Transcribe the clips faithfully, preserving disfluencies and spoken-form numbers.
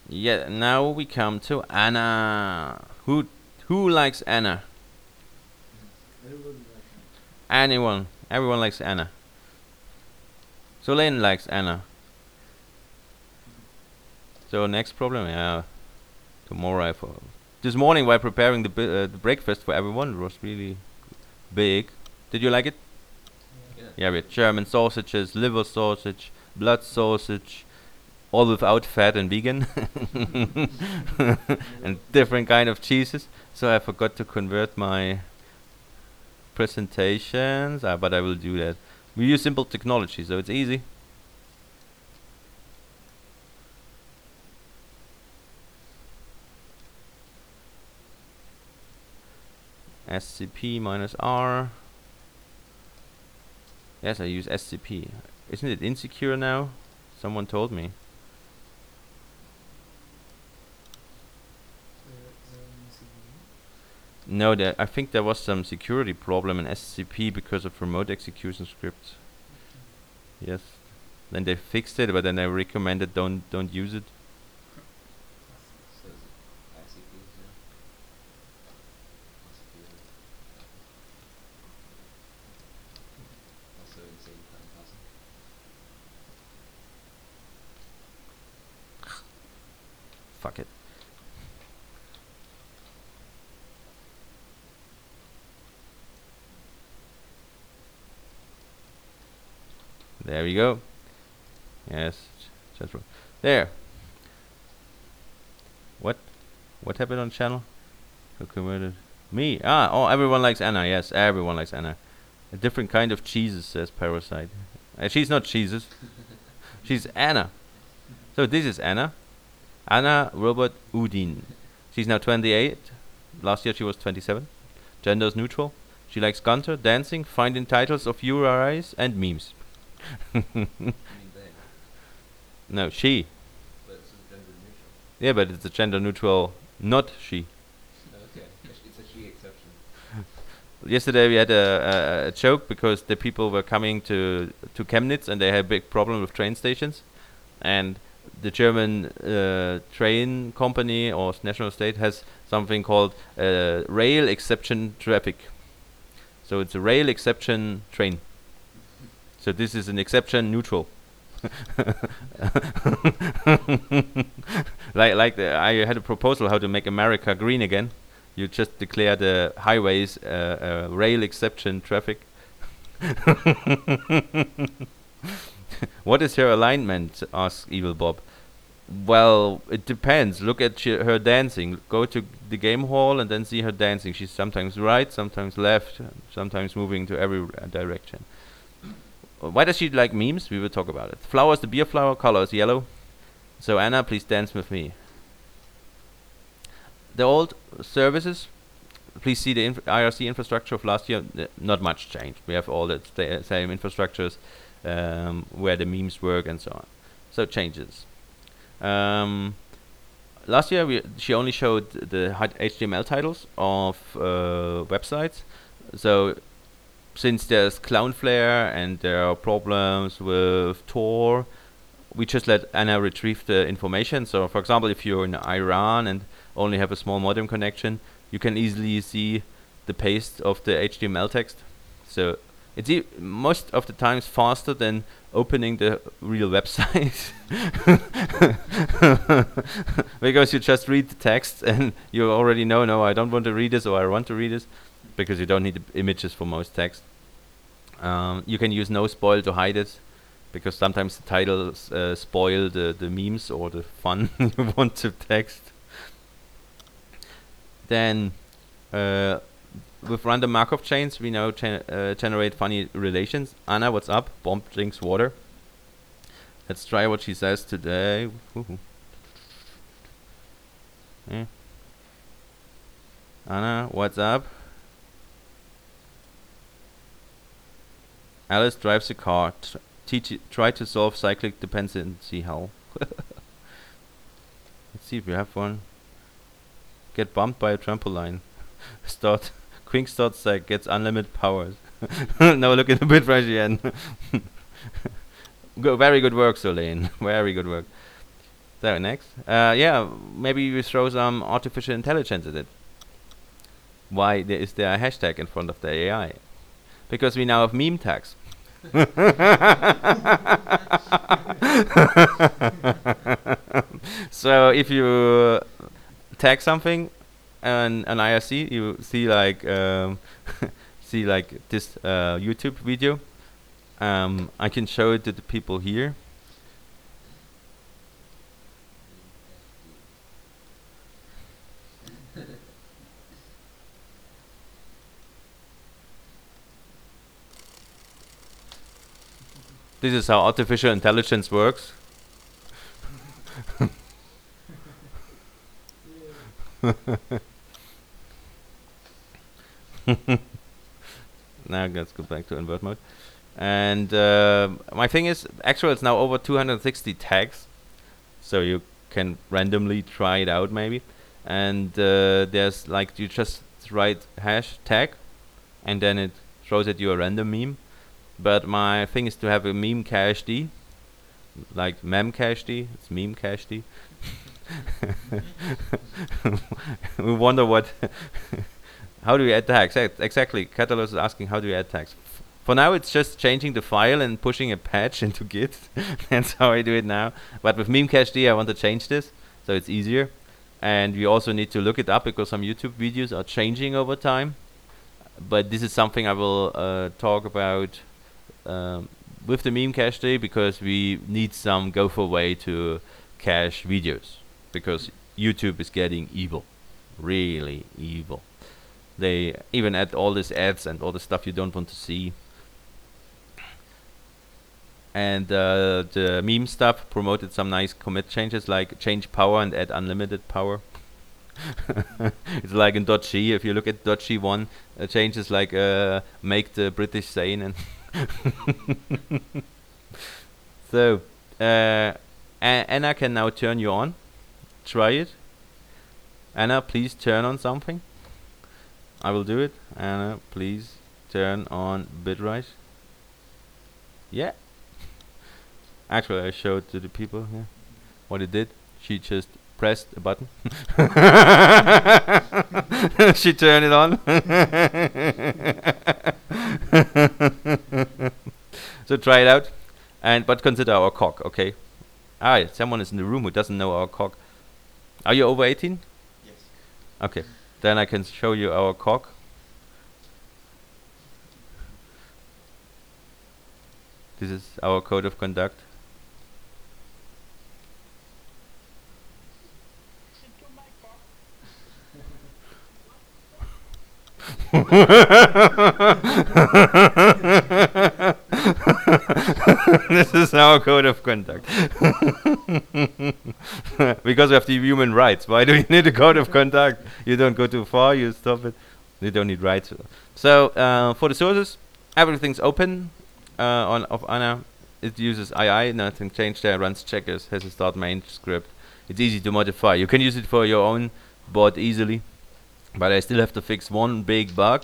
Yeah, now we come to Anna. Who who likes Anna? Anyone. Everyone likes Anna. Solane likes Anna. So next problem, yeah. Tomorrow I for this morning while preparing the, uh, the breakfast for everyone, it was really big. Did you like it? Yeah. Yeah, we had German sausages, liver sausage, blood sausage, all without fat and vegan, and different kind of cheeses. So I forgot to convert my presentations, uh, but I will do that. We use simple technology, so it's easy. S C P minus R. Yes, I use S C P. Isn't it insecure now? Someone told me. No, there, I think there was some security problem in S C P because of remote execution scripts. Yes. Then they fixed it, but then they recommended don't don't use it. So is it I C P, yeah? Also insane time passing. Fuck it. There we go. Yes, just ro- there. What? What happened on channel? Who converted? Me. Ah, oh, everyone likes Anna. Yes, everyone likes Anna. A different kind of cheeses, says Parasite. Uh, she's not cheeses. She's Anna. So this is Anna. Anna Robert Udin. She's now twenty-eight. Last year she was twenty-seven. Gender's neutral. She likes Gunter, dancing, finding titles of U R Is, and memes. I mean they, No, she. but it's a gender neutral. Yeah, but it's a gender neutral, not she. Okay, it's it's a she exception. Yesterday we had a, a, a joke because the people were coming to to Chemnitz and they had a big problem with train stations, and the German uh, train company or s- national state has something called uh, rail exception traffic. So it's a rail exception train. So this is an exception neutral. like like the, I had a proposal how to make America green again. You just declare the highways uh, uh, rail exception traffic. What is her alignment? Asks Evil Bob. Well, it depends. Look at sh- her dancing. Go to the game hall and then see her dancing. She's sometimes right, sometimes left, sometimes moving to every uh, direction. Uh, Why does she like memes? We will talk about it. Flowers, the beer flower, color is yellow. So Anna, please dance with me. The old services, please see the inf- I R C infrastructure of last year. Uh, not much changed. We have all the sta- same infrastructures um, where the memes work and so on. So changes. Um, last year we she only showed the hi- H T M L titles of uh, websites. So since there's Cloudflare and there are problems with Tor, we just let Anna retrieve the information. So, for example, if you're in Iran and only have a small modem connection, you can easily see the paste of the H T M L text. So it's e- most of the times faster than opening the real website because you just read the text and you already know, no, I don't want to read this or I want to read this, because you don't need the images for most text. Um, you can use no spoil to hide it, because sometimes the titles uh, spoil the, the memes or the fun you want to text. Then, uh, with random Markov chains, we now gen- uh, generate funny relations. Anna, what's up? Bomb drinks water. Let's try what she says today. Woohoo. Eh. Anna, what's up? Alice drives a car. Tr- teach try to solve cyclic dependency. How? Let's see if we have one. Get bumped by a trampoline. Start. Quick start stack gets unlimited powers. Now look at the bit right again. Go, very good work, Solane. Very good work. So next, uh, yeah, maybe we throw some artificial intelligence at it. Why there is there a hashtag in front of the A I? Because we now have meme tags. So if you tag something and an I R C, you see like um, see like this uh, YouTube video. Um, I can show it to the people here. This is how artificial intelligence works. Now let's go back to invert mode. And uh, my thing is, actually it's now over two hundred sixty tags, so you can randomly try it out maybe. And uh, there's like, you just write hashtag, and then it throws at you a random meme. But my thing is to have a meme cached, like memcached. It's meme cached. We wonder what. How do you add tags? Ex exactly. Catalyst is asking how do you add tags. F for now, it's just changing the file and pushing a patch into Git. That's how I do it now. But with memcached, I want to change this, so it's easier. And we also need to look it up because some YouTube videos are changing over time. But this is something I will uh, talk about um, with the memcached, because we need some Gopher way to cache videos, because YouTube is getting evil, really evil. They even add all these ads and all the stuff you don't want to see. And uh, the meme stuff promoted some nice commit changes, like change power and add unlimited power. It's like in .g, if you look at .g one, uh, changes like uh, make the British sane. And so uh, Anna can now turn you on. Try it. Anna, please turn on something. I will do it. Anna, please turn on Bitrage. Yeah. Actually, I showed to the people here what it did. She just pressed a button. She turned it on. So try it out, and but consider our cock, okay? Ah, someone is in the room who doesn't know our cock. Are you over eighteen? Yes. Okay, then I can show you our cock. This is our code of conduct. This is our code of conduct. Because we have the human rights. Why do you need a code of conduct? You don't go too far, you stop it. You don't need rights. So uh, for the sources, everything's open uh, on of Anna. It uses I I, nothing changed there. Runs checkers, has a start main script. It's easy to modify. You can use it for your own board easily. But I still have to fix one big bug.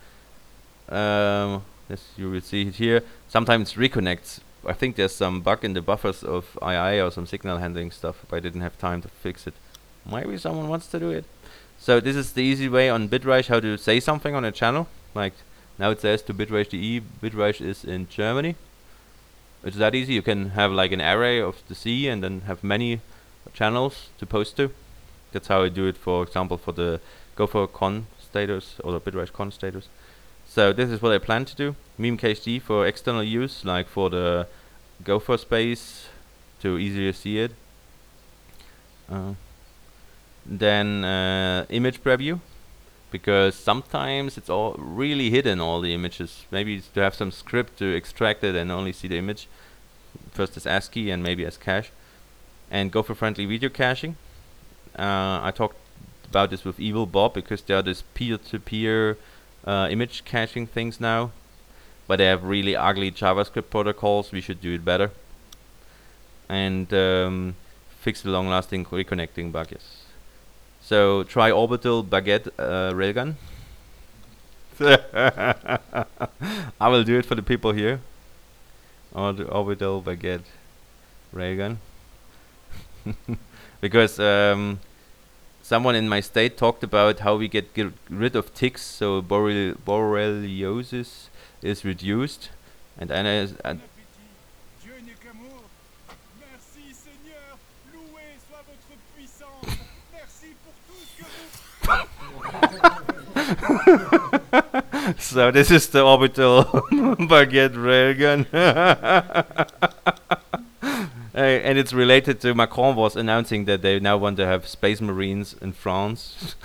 Um, as you will see it here, sometimes it reconnects. I think there's some bug in the buffers of I I or some signal handling stuff, but I didn't have time to fix it. Maybe someone wants to do it. So this is the easy way on Bitrage how to say something on a channel. Like now it says to bitrage dot d e, Bitrage is in Germany. It's that easy. You can have like an array of the C and then have many channels to post to. That's how I do it, for example, for the Gopher con status or the Bitrage con status. So this is what I plan to do. Memcached for external use, like for the Gopher space to easier see it. Uh, then uh, image preview, because sometimes it's all really hidden, all the images. Maybe it's to have some script to extract it and only see the image. First as ASCII and maybe as cache. And Gopher friendly video caching. Uh, I talked about this with Evil Bob, because there are this peer-to-peer uh, image caching things now, but they have really ugly JavaScript protocols. We should do it better. And um, fix the long-lasting reconnecting bug. Yes. So try Orbital Baguette uh, Railgun. I will do it for the people here. Or the Orbital Baguette Railgun. because um, someone in my state talked about how we get get rid of ticks, so borrel borreliosis is reduced, and Anna is. Uh, Dieu n'est qu'amour. Merci Seigneur, loué soit votre puissance. Merci pour tout ce que vous. so this is the orbital baguette railgun. Uh, and it's related to Macron was announcing that they now want to have space marines in France.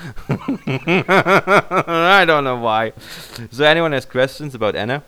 I don't know why. So anyone has questions about Anna?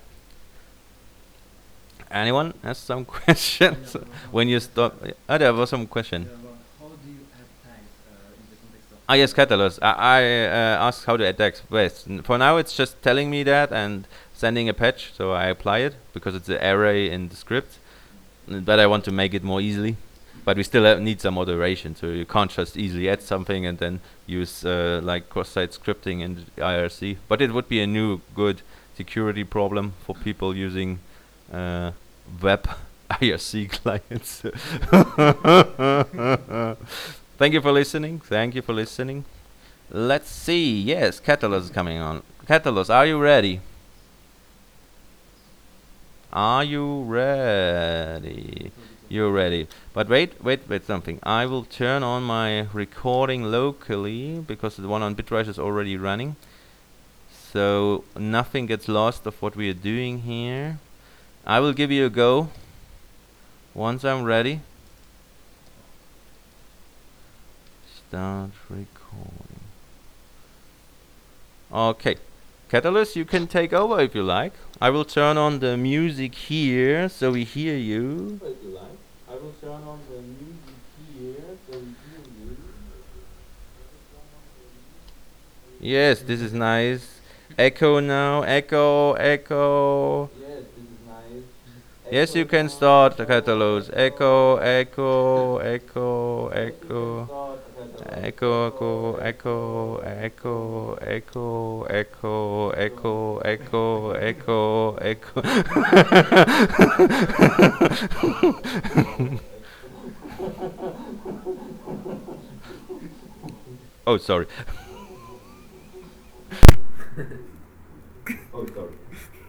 Anyone has some questions? When you stop, oh, there was some question. How do you add tags uh, in the context of? Ah yes, Catalyst. I, I uh, asked how to add tags. Yes, n- for now it's just telling me that and sending a patch, so I apply it because it's an array in the script. N- But I want to make it more easily. But we still have need some moderation, so you can't just easily add something and then use uh, like cross-site scripting in the I R C. But it would be a new good security problem for people using uh, web I R C clients. Thank you for listening. Thank you for listening. Let's see. Yes, Catalyst is coming on. Catalyst, are you ready? Are you ready? You're ready. But wait, wait, wait something. I will turn on my recording locally because the one on Bitrise is already running. So nothing gets lost of what we are doing here. I will give you a go once I'm ready. Start recording. Okay. Catalyst, you can take over if you like. I will turn on the music here so we hear you. If you like. I will turn on the music here so we hear you. Yes, this is nice. Echo now. Echo, echo. Yes, this is nice. Yes, you can start the Catalyst. Echo, echo, echo, echo. Echo, echo, echo, echo, echo, echo, echo, echo, echo, echo. Oh, sorry. Oh, sorry.